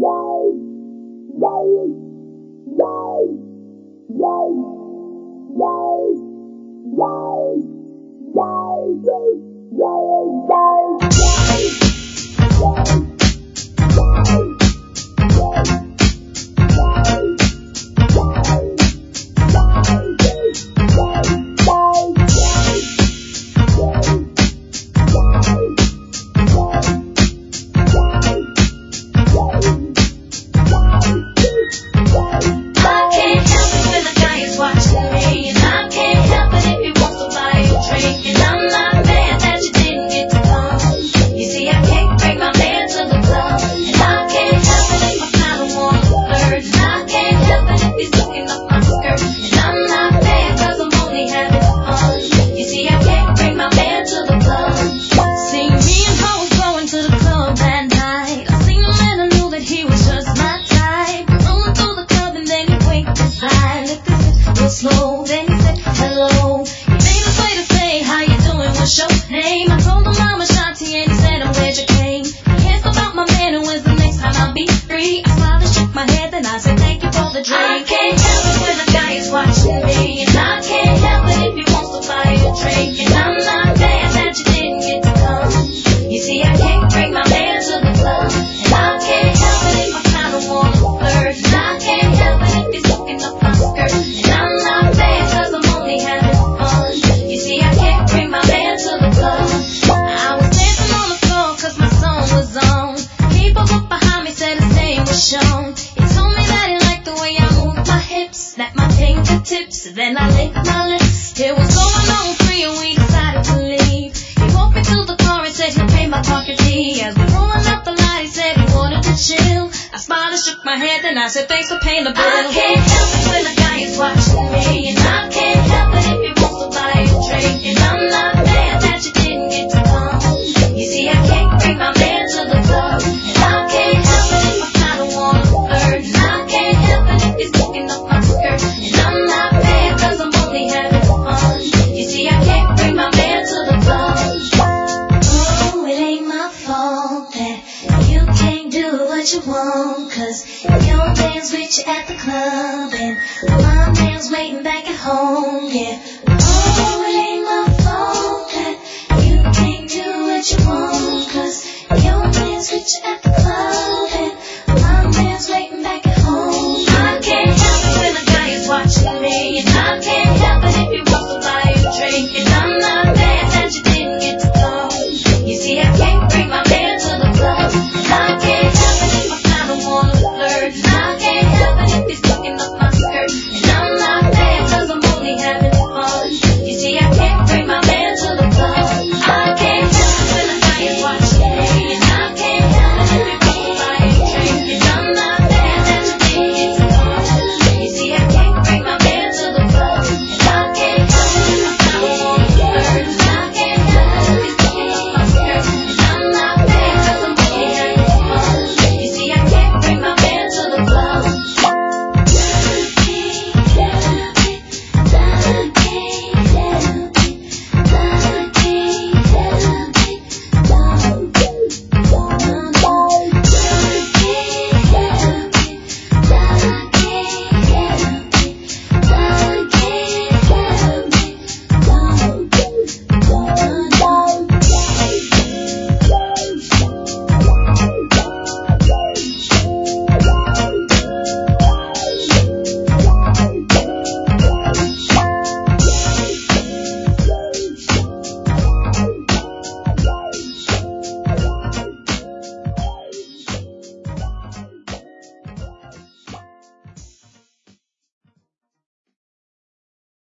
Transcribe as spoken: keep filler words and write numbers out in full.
Then I licked my lips. It was going on free and we decided to leave. He walked me to the car and said he'll pay my pocket fee. As we rolling up the light, he said he wanted to chill. I smiled and shook my head, then I said thanks for paying the bill. I can't help it when the guy is watching me, and I can't help it if he wants to buy a drink. And I'm not mad that you didn't get to come. You see, I can't bring my man to the club, and I can't help it if I kinda wanna flirt. And I can't help it if he's looking up my skirt. And I'm not mad 'cause I'm only having fun. You see, I can't bring my man to the club. Oh, it ain't my fault that you can't do what you want, 'cause your man's with you at the club and my man's waiting back at home, yeah. Oh, it ain't my fault that you can't do what you want, 'cause your man's with you at the club.